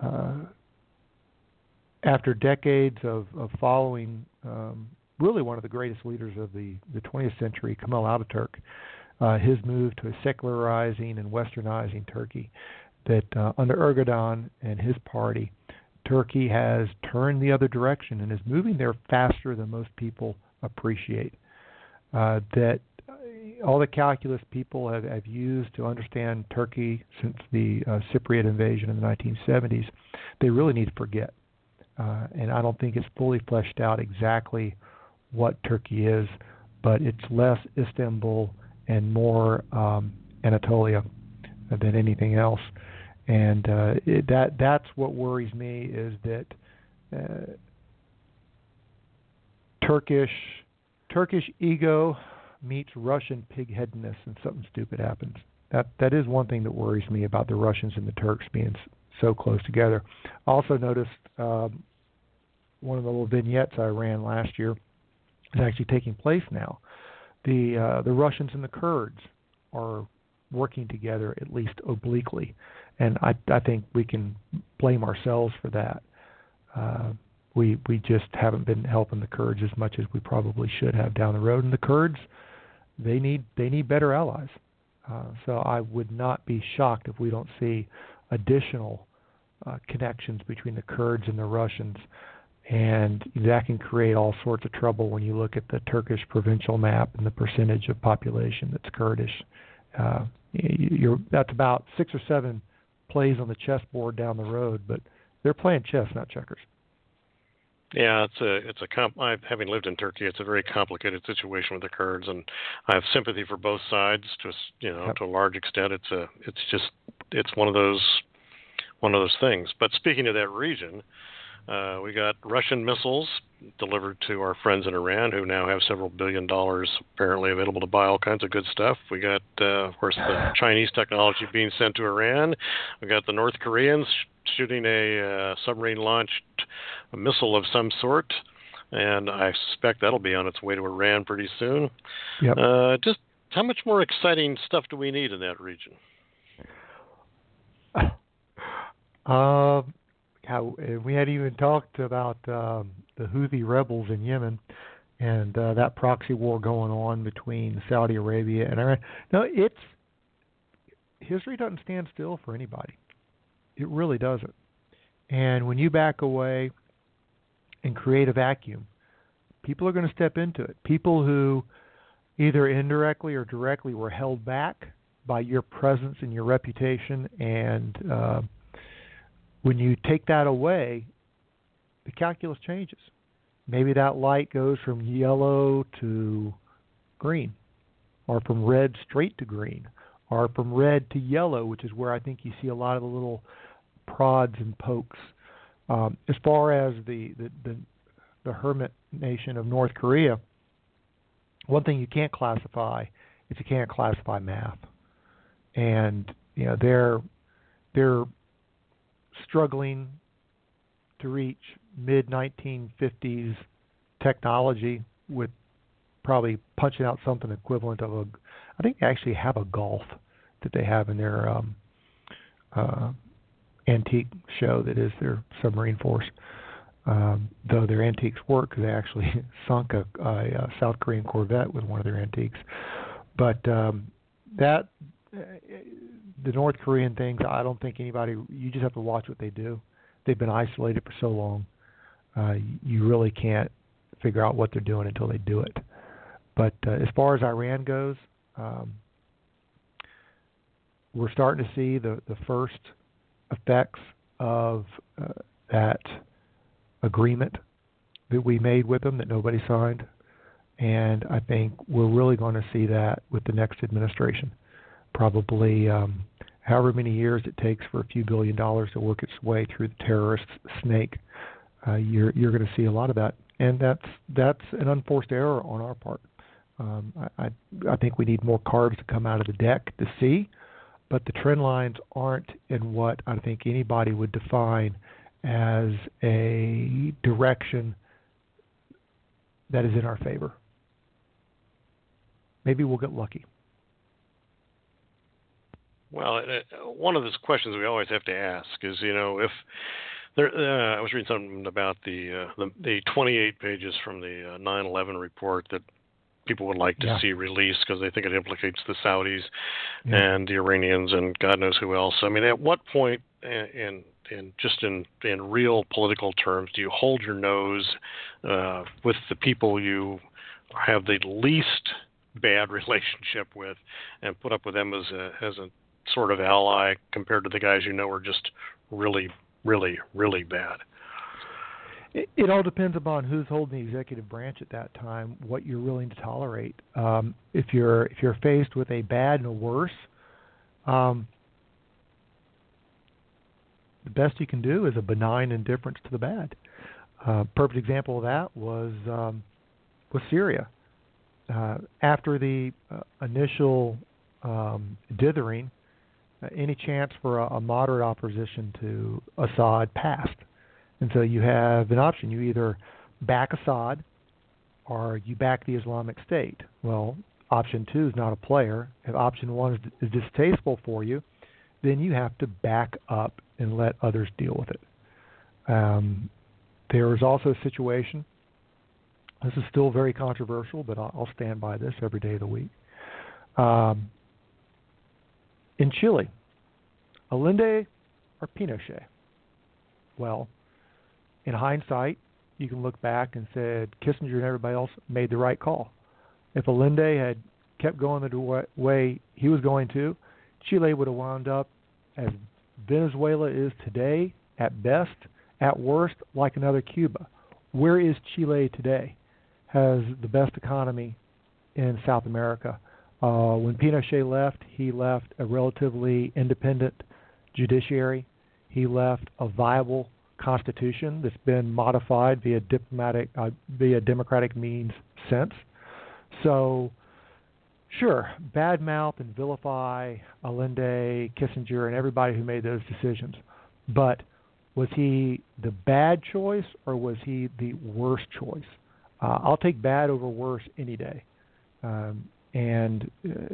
after decades of following really one of the greatest leaders of the 20th century, Kemal Ataturk, his move to a secularizing and westernizing Turkey, that under Erdogan and his party, Turkey has turned the other direction and is moving there faster than most people appreciate. That all the calculus people have used to understand Turkey since the Cypriot invasion in the 1970s, they really need to forget. And I don't think it's fully fleshed out exactly what Turkey is, but it's less Istanbul and more Anatolia than anything else. And that's what worries me, is that Turkish ego meets Russian pigheadedness, and something stupid happens. That is one thing that worries me about the Russians and the Turks being so close together. I also noticed one of the little vignettes I ran last year is actually taking place now. The Russians and the Kurds are working together, at least obliquely, and I think we can blame ourselves for that. We just haven't been helping the Kurds as much as we probably should have down the road, and the Kurds, they need better allies. So I would not be shocked if we don't see additional connections between the Kurds and the Russians, and that can create all sorts of trouble when you look at the Turkish provincial map and the percentage of population that's Kurdish. That's about 6 or 7 plays on the chessboard down the road, but they're playing chess, not checkers. Yeah, having lived in Turkey, it's a very complicated situation with the Kurds, and I have sympathy for both sides. To a large extent, it's one of those one of those things. But speaking of that region, we got Russian missiles delivered to our friends in Iran, who now have several $1 billion apparently available to buy all kinds of good stuff. We got, of course, the Chinese technology being sent to Iran. We got the North Koreans shooting a submarine-launched missile of some sort, and I suspect that'll be on its way to Iran pretty soon. Yep. Just how much more exciting stuff do we need in that region? We hadn't even talked about the Houthi rebels in Yemen and that proxy war going on between Saudi Arabia and Iran. No, history doesn't stand still for anybody. It really doesn't. And when you back away and create a vacuum, people are going to step into it. People who either indirectly or directly were held back by your presence and your reputation, and when you take that away, the calculus changes. Maybe that light goes from yellow to green, or from red straight to green, or from red to yellow, which is where I think you see a lot of the little prods and pokes. As far as the hermit nation of North Korea, one thing you can't classify is you can't classify math, and they're struggling to reach mid-1950s technology with probably punching out something equivalent of I think they actually have a Golf that they have in their antique show that is their submarine force. Though their antiques work, because they actually sunk a South Korean corvette with one of their antiques. But the North Korean things, I don't think anybody, you just have to watch what they do. They've been isolated for so long. You really can't figure out what they're doing until they do it. But as far as Iran goes, we're starting to see the first effects of that agreement that we made with them that nobody signed. And I think we're really going to see that with the next administration. Probably however many years it takes for a few $1 billion to work its way through the terrorist snake, you're going to see a lot of that. And that's an unforced error on our part. I think we need more cards to come out of the deck to see, but the trend lines aren't in what I think anybody would define as a direction that is in our favor. Maybe we'll get lucky. Well, one of the questions we always have to ask is, if there, I was reading something about the 28 pages from the 9/11 report that people would like to see released because they think it implicates the Saudis and the Iranians and God knows who else. I mean, at what point, in real political terms, do you hold your nose with the people you have the least bad relationship with and put up with them as a sort of ally compared to the guys are just really, really, really bad? It all depends upon who's holding the executive branch at that time, what you're willing to tolerate. If you're faced with a bad and a worse, the best you can do is a benign indifference to the bad. Perfect example of that was Syria. After the initial dithering, any chance for a moderate opposition to Assad passed. And so you have an option. You either back Assad or you back the Islamic State. Well, option 2 is not a player. If option 1 is distasteful for you, then you have to back up and let others deal with it. There is also a situation, this is still very controversial, but I'll stand by this every day of the week. In Chile, Allende or Pinochet? Well, in hindsight, you can look back and said Kissinger and everybody else made the right call. If Allende had kept going the way he was going to, Chile would have wound up as Venezuela is today, at best, at worst, like another Cuba. Where is Chile today? Has the best economy in South America. When Pinochet left, he left a relatively independent judiciary. he left a viable constitution that's been modified via democratic means since. So, sure, badmouth and vilify Allende, Kissinger, and everybody who made those decisions. But was he the bad choice or was he the worst choice? I'll take bad over worse any day. And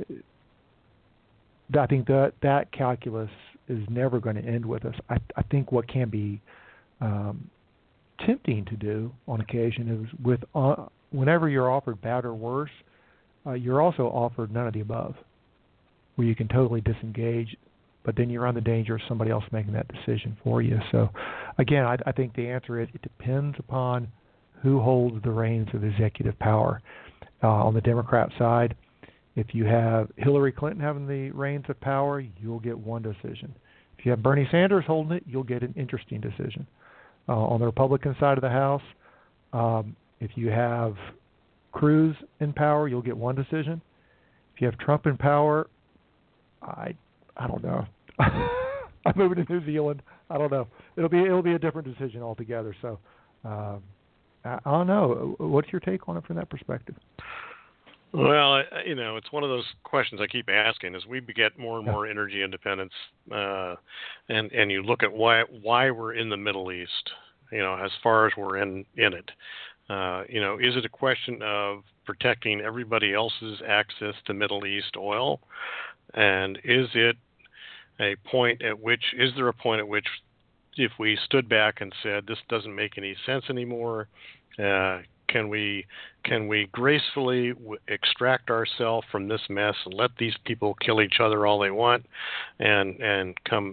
I think that calculus is never going to end with us. I think what can be tempting to do on occasion is whenever you're offered bad or worse, you're also offered none of the above, where you can totally disengage, but then you run the danger of somebody else making that decision for you. So, again, I think the answer is it depends upon who holds the reins of executive power. On the Democrat side, if you have Hillary Clinton having the reins of power, you'll get one decision. If you have Bernie Sanders holding it, you'll get an interesting decision. On the Republican side of the House, if you have Cruz in power, you'll get one decision. If you have Trump in power, I don't know. I'm moving to New Zealand. I don't know. It'll be a different decision altogether. So I don't know. What's your take on it from that perspective? Well, it's one of those questions I keep asking as we get more and more energy independence, and you look at why we're in the Middle East, as far as we're in it. Is it a question of protecting everybody else's access to Middle East oil? And is there a point at which if we stood back and said this doesn't make any sense anymore, can we gracefully extract ourselves from this mess and let these people kill each other all they want, and come,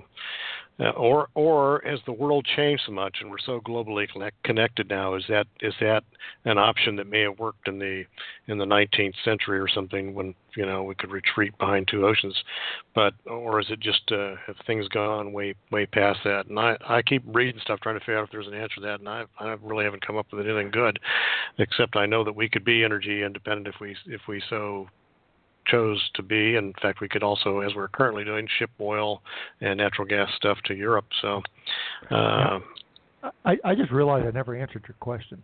or has the world changed so much and we're so globally connected now? Is that an option that may have worked in the 19th century or something when we could retreat behind two oceans, or is it just have things gone way past that? And I keep reading stuff trying to figure out if there's an answer to that, and I really haven't come up with anything good, except I know that we could be energy independent if we so chose to be. In fact, we could also, as we're currently doing, ship oil and natural gas stuff to Europe. So, I just realized I never answered your question.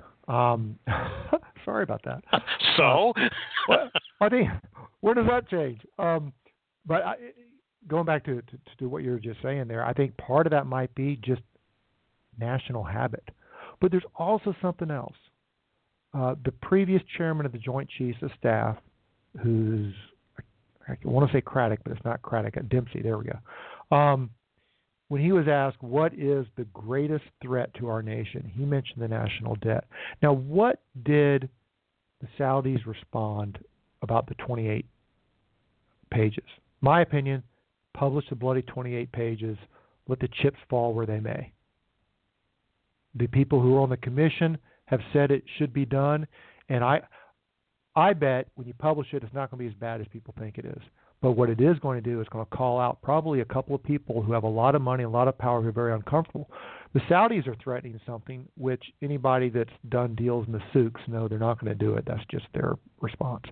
Sorry about that. So, I think where does that change? But going back to what you were just saying there, I think part of that might be just national habit, but there's also something else. The previous chairman of the Joint Chiefs of Staff, who's, I want to say Craddock, but it's not Craddock, Dempsey, there we go. When he was asked what is the greatest threat to our nation, he mentioned the national debt. Now, what did the Saudis respond about the 28 pages? My opinion, publish the bloody 28 pages, let the chips fall where they may. The people who are on the commission have said it should be done, and I bet when you publish it, it's not going to be as bad as people think it is. But what it is going to do is going to call out probably a couple of people who have a lot of money, a lot of power, who are very uncomfortable. The Saudis are threatening something which anybody that's done deals in the souks know they're not going to do it. That's just their response.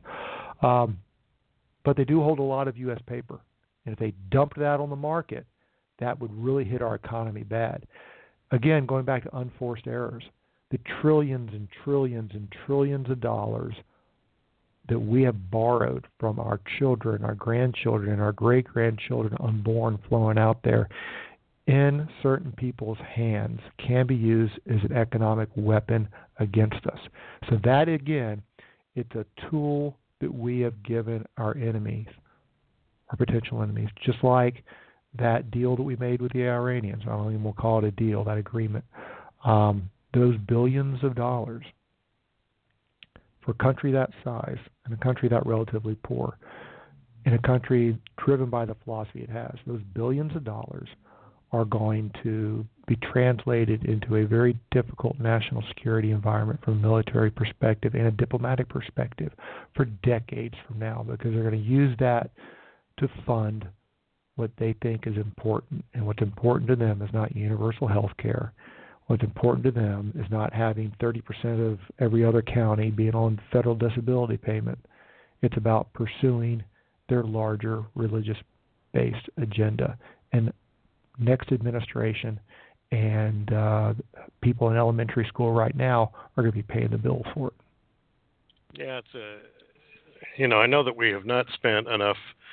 But they do hold a lot of U.S. paper. And if they dumped that on the market, that would really hit our economy bad. Again, going back to unforced errors, the trillions and trillions and trillions of dollars that we have borrowed from our children, our grandchildren, our great-grandchildren unborn flowing out there in certain people's hands can be used as an economic weapon against us. So that, again, it's a tool that we have given our enemies, our potential enemies, just like that deal that we made with the Iranians. I don't even want to call it a deal, that agreement. Those billions of dollars for a country that size and a country that relatively poor, in a country driven by the philosophy it has, those billions of dollars are going to be translated into a very difficult national security environment from a military perspective and a diplomatic perspective for decades from now, because they're going to use that to fund what they think is important. And what's important to them is not universal health care. What's important to them is not having 30% of every other county being on federal disability payment. It's about pursuing their larger religious-based agenda. And next administration and people in elementary school right now are going to be paying the bill for it. Yeah, I know that we have not spent enough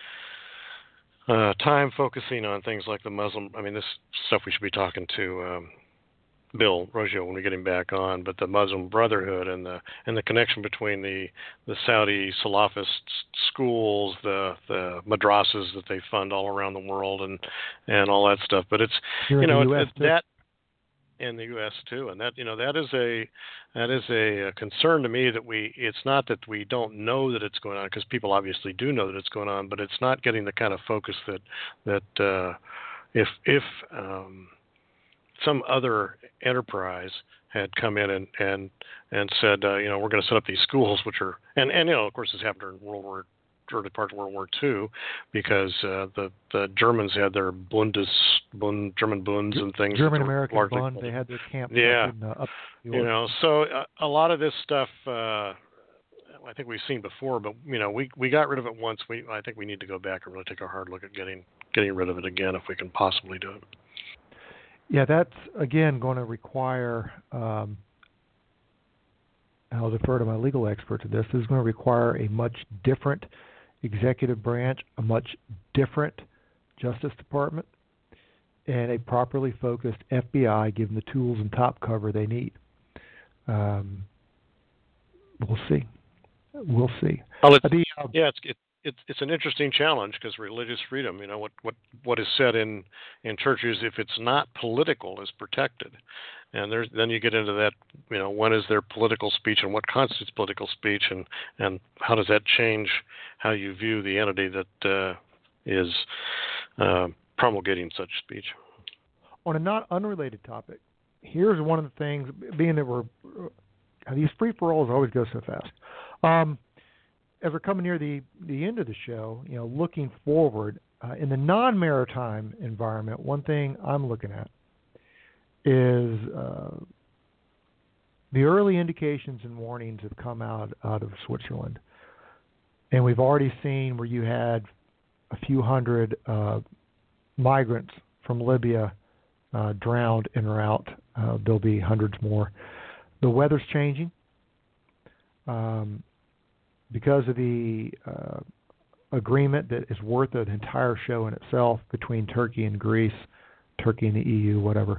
time focusing on things like the Muslim. I mean, this stuff we should be talking to Bill Roggio when we get him back on. But the Muslim Brotherhood and the connection between the Saudi Salafist schools, the madrasas that they fund all around the world, and all that stuff. But it's it's that. In the U.S. too, and that is a concern to me that it's not that we don't know that it's going on, because people obviously do know that it's going on, but it's not getting the kind of focus that if some other enterprise had come in and said we're going to set up these schools, which are and of course this happened during early part of World War II, because the Germans had their German Bunds and things. German American Bund, they had their camps. Yeah, up in New York. So a lot of this stuff I think we've seen before, but we got rid of it once. I think we need to go back and really take a hard look at getting rid of it again if we can possibly do it. Yeah, that's again going to require. I'll defer to my legal experts to this. This is going to require a much different executive branch, a much different Justice Department, and a properly focused FBI given the tools and top cover they need. We'll see. We'll see. Well, it's an interesting challenge, because religious freedom, what is said in churches, if it's not political, is protected. And then you get into that, when is there political speech and what constitutes political speech, and how does that change how you view the entity that is promulgating such speech? On a not unrelated topic, here's one of the things, being that these free-for-alls always go so fast. As we're coming near the end of the show, looking forward, in the non-maritime environment, one thing I'm looking at is the early indications and warnings have come out of Switzerland. And we've already seen where you had a few hundred migrants from Libya drowned en route. There'll be hundreds more. The weather's changing. Because of the agreement that is worth an entire show in itself between Turkey and Greece, Turkey and the EU, whatever,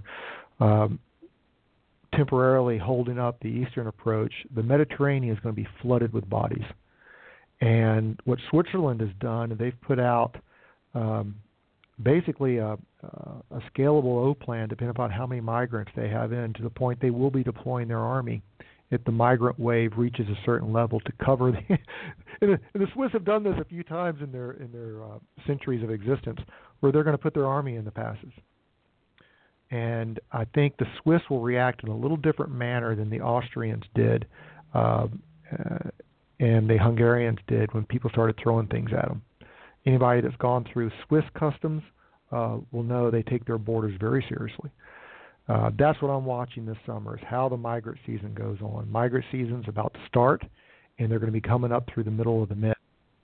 temporarily holding up the eastern approach, the Mediterranean is going to be flooded with bodies. And what Switzerland has done, they've put out basically a scalable O plan, depending upon how many migrants they have in, to the point they will be deploying their army if the migrant wave reaches a certain level to cover the. And the Swiss have done this a few times in their centuries of existence, where they're going to put their army in the passes. And I think the Swiss will react in a little different manner than the Austrians did, and the Hungarians did when people started throwing things at them. Anybody that's gone through Swiss customs will know they take their borders very seriously. That's what I'm watching this summer, is how the migrant season goes on. Migrant season's about to start, and they're going to be coming up through the middle of the Med.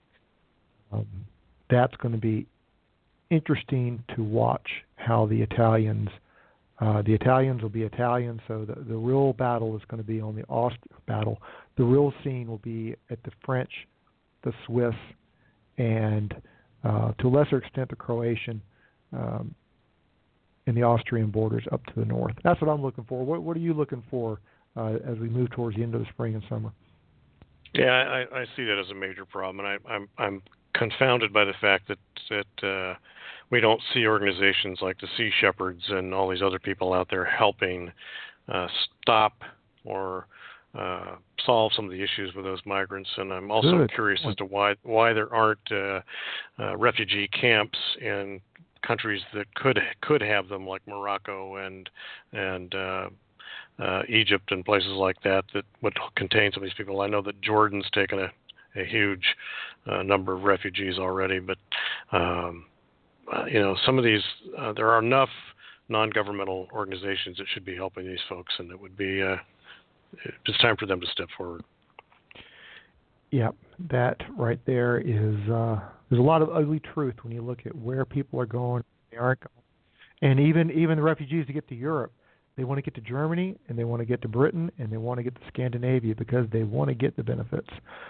That's going to be interesting to watch how the Italians will be Italian, so the real battle is going to be on the battle. The real scene will be at the French, the Swiss, and to a lesser extent the Croatian, in the Austrian borders up to the north. That's what I'm looking for. What are you looking for as we move towards the end of the spring and summer? Yeah, I see that as a major problem, and I'm confounded by the fact that we don't see organizations like the Sea Shepherds and all these other people out there helping stop or solve some of the issues with those migrants. And I'm also curious as to why there aren't refugee camps in countries that could have them, like Morocco and Egypt and places like that would contain some of these people. I know that Jordan's taken a huge number of refugees already, but some of these there are enough non-governmental organizations that should be helping these folks, and it would be it's time for them to step forward. Yeah, that right there is there's a lot of ugly truth when you look at where people are going, they aren't going. And even the refugees to get to Europe, they want to get to Germany, and they want to get to Britain, and they want to get to Scandinavia because they want to get the benefits.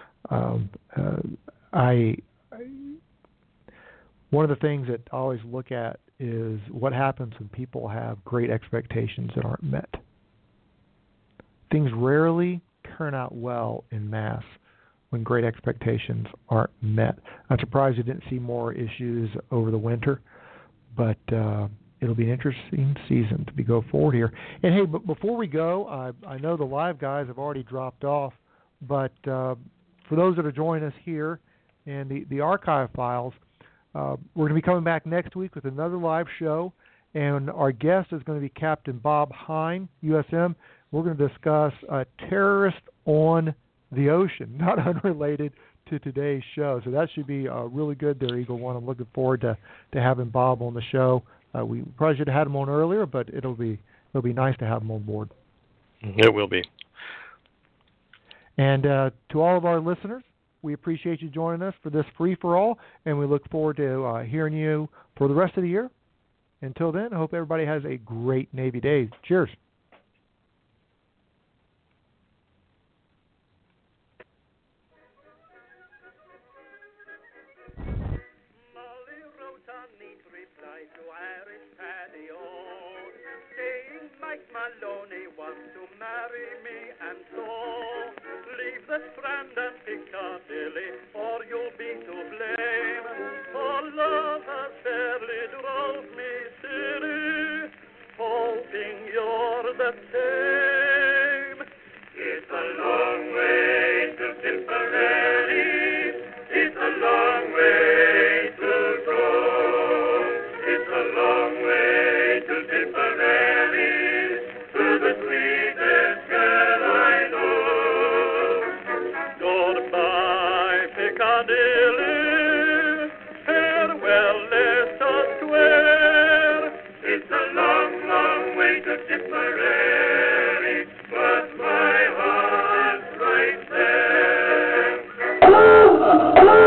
One of the things that I always look at is what happens when people have great expectations that aren't met. Things rarely turn out well in mass when great expectations aren't met. I'm surprised you didn't see more issues over the winter, but it'll be an interesting season to go forward here. And hey, but before we go, I know the live guys have already dropped off, but for those that are joining us here and the archive files, we're going to be coming back next week with another live show, and our guest is going to be Captain Bob Hine, USM. We're going to discuss terrorists on the ocean, not unrelated to today's show. So that should be really good there, Eagle One. I'm looking forward to having Bob on the show. We probably should have had him on earlier, but it'll be nice to have him on board. It will be. And to all of our listeners, we appreciate you joining us for this free-for-all, and we look forward to hearing you for the rest of the year. Until then, I hope everybody has a great Navy Day. Cheers. Mike Maloney wants to marry me, and so leave the Strand and Piccadilly for you.